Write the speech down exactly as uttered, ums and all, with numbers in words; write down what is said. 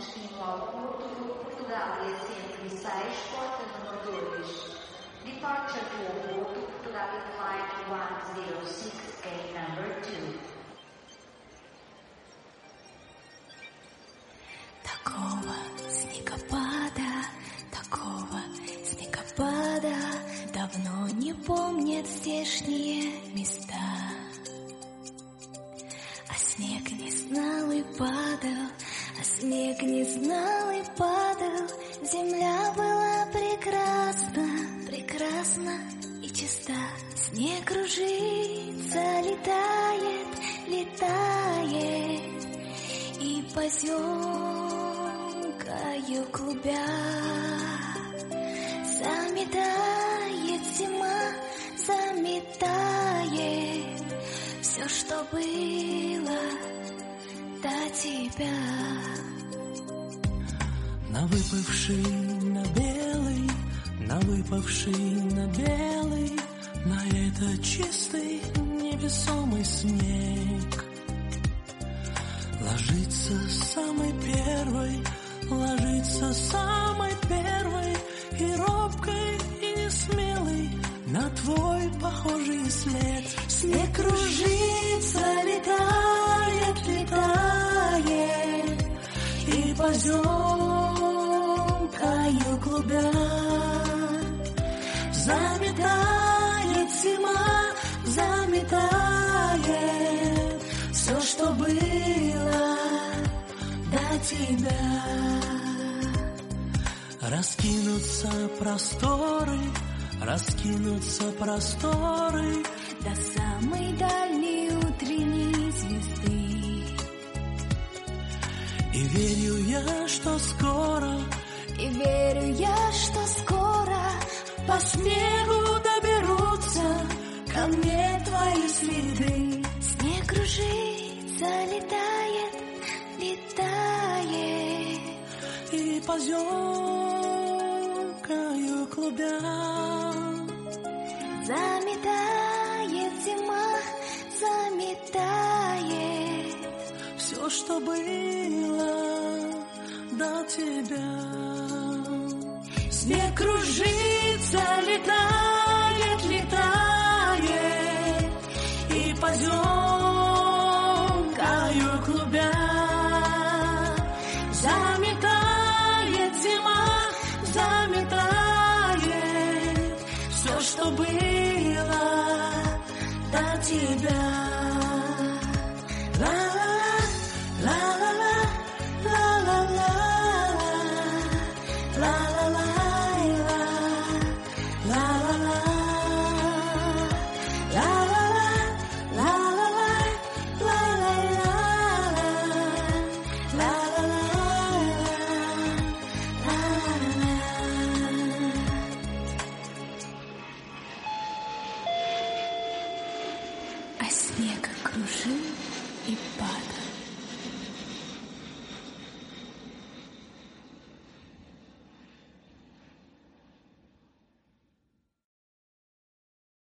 destino ao Porto, Portugal e A C cento e seis, porta número dois. Departure to Porto, Portugal Flight one zero six eight number two. Такого снегопада, такого снегопада давно не помнят здешние места. А снег не знал и падал, а снег не знал и падал. Земля была прекрасна, прекрасна и чиста. Снег кружится, летает, летает, и поземкою клубя заметает зима, заметает все, что было до тебя. На выпавший на белый, на выпавший на белый, на этот чистый невесомый снег ложится самый первый, ложится самый первый, и робкой, и несмелый на твой похожий след. Снег кружится, летает, летает, и поземкою клубя заметает зима, заметает все, что было до тебя. Раскинутся просторы, раскинутся просторы до самой дальней утренней звезды. И верю я, что скоро, и верю я, что скоро по снегу доберутся ко мне твои следы. Снег кружится, летает, летает, и поземкою клубя заметает зима, заметает все, что было до тебя. Снег кружится, летает, летает, и поземкою клубя заметает зима, заметает все, что было до тебя. А снег кружил и падал.